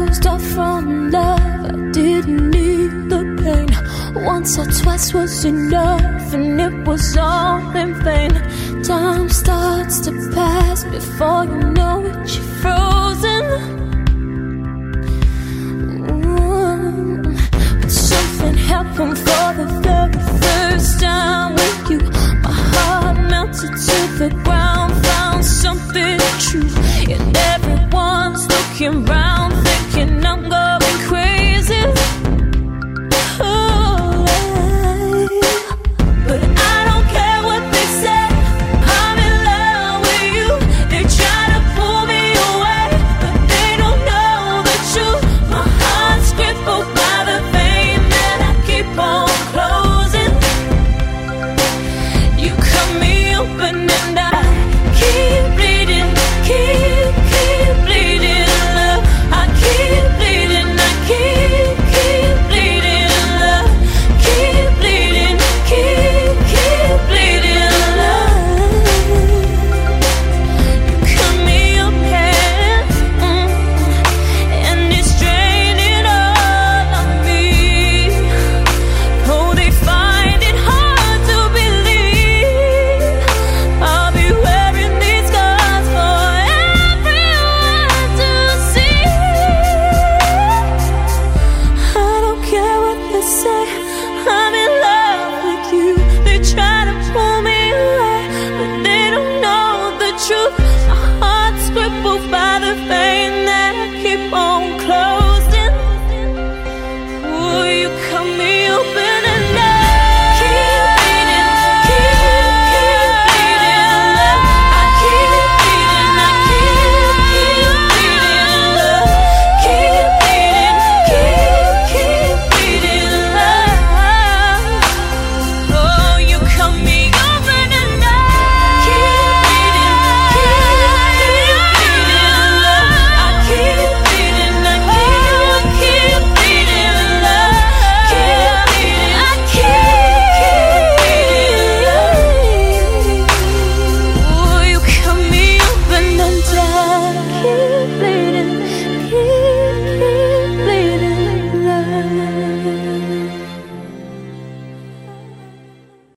closed off from love. I didn't need the pain. Once or twice was enough, and it was all in vain. Time starts to pass before you know it, you're frozen. But something happened for the very first time with you. My heart melted to the ground, found something true, and everyone's looking right.